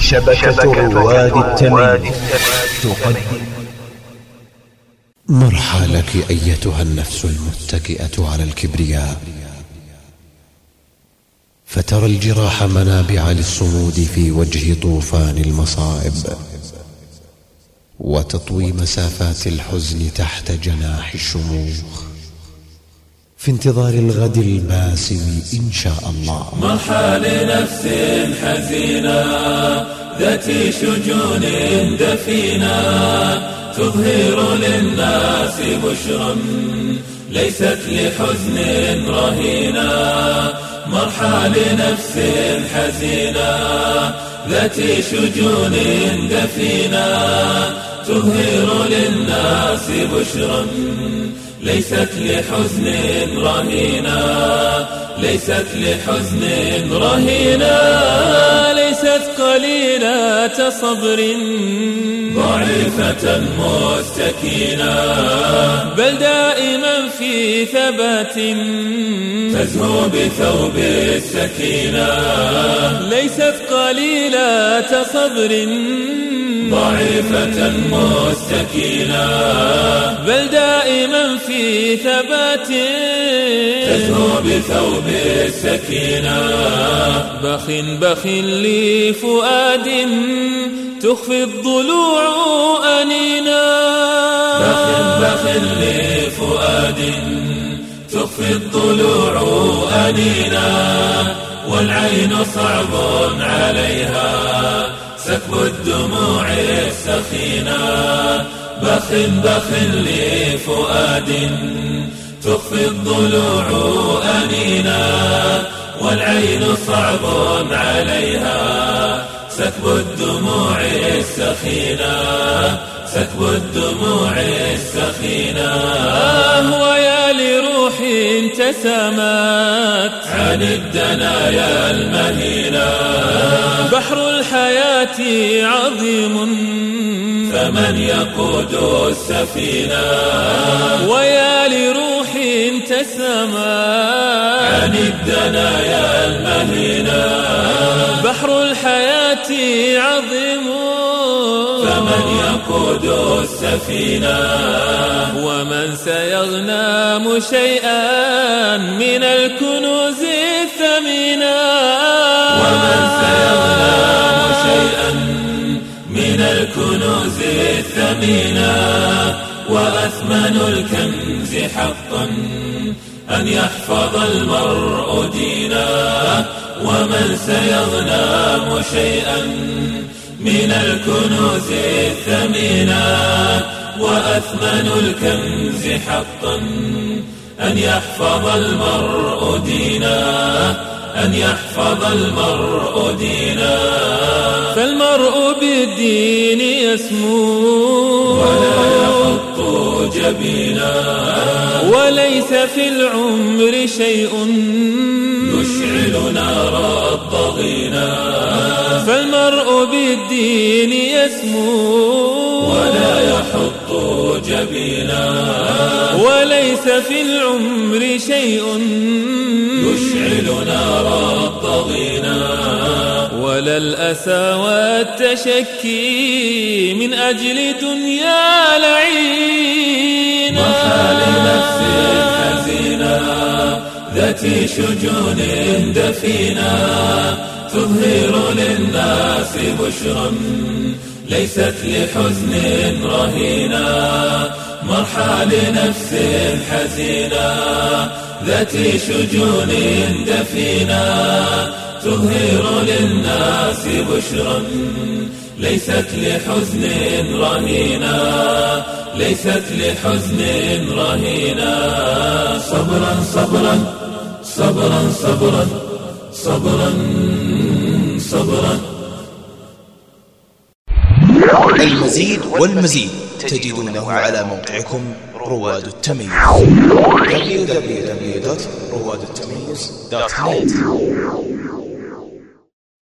شبكة رواد التمييز تقدم. مرحى لك أيتها النفس المتكئة على الكبرياء، فترى الجراح منابع للصمود في وجه طوفان المصائب، وتطوي مسافات الحزن تحت جناح الشموخ في انتظار الغد الباسم إن شاء الله. مرحى لنفس حزينة ذات شجون دفينة، تظهر للناس بشرا ليست لحزن رهينة. مرحى لنفس حزينة ذات شجون دفينة، تظهر للناس بشرا ليست لحزن رهينة، ليست لحزن رهينة. ليست قليلة صبر ضعيفة مستكينة، بل دائما في ثبات تزهو بثوب السكينة. ليست قليلة صبر ضعيفة مستكينة، بل دائما في ثبات تزهو بثوب السكينة. بخ لفؤاد تخفي الضلوع أنينا، بخ لفؤاد تخفي الضلوع أنينا، والعين صعب عليها سكب الدموع السخينة. بخ لفؤاد تخفي الضلوع أنينا، والعين صعب عليها سكب الدموع السخينة، سكب الدموع السخينة. ويا لروح تسامت عن الدنايا المهينة، بحر الحياة عظيم فمن يقود السفينة. ويا لروح تسامت عن الدنايا المهينة، بحر الحياة عظيم فمن يقود السفينة. ومن سيغنم شيئا من الكنوز الثمينة، ومن سيغنم شيئا من الكنوز الثمينة. وأثمن الكنز حقا أن يحفظ المرء دينه، ومن سيغنم شيئا من الكنوز الثمينة. وأثمن الكنز حقا أن يحفظ المرء دينه، أن يحفظ المرء دينه. فالمرء بالدين يسمو ولا يحط جبينا، وليس في العمر شيء يشعل نار الضغينة. فالمرء بالدين يسمو ولا يحط جبينا، وليس في العمر شيء يشعل نار الضغينة. ولا الأسى والتشكي من أجل دنيا لعينة. مرحى لنفس حزينة ذات شجون دفينة، تظهر للناس بشرا ليست لحزن رهينة. مرحى لنفس حزينة ذات شجون دفينة، تظهر للناس بشرا ليست لحزن رهينة، ليست لحزن رهينة. صبرا صبرا صبرا صبرا صبرا صبرا. المزيد والمزيد تجدونه على موقعكم رواد التمييز www.روادالتمييز.net.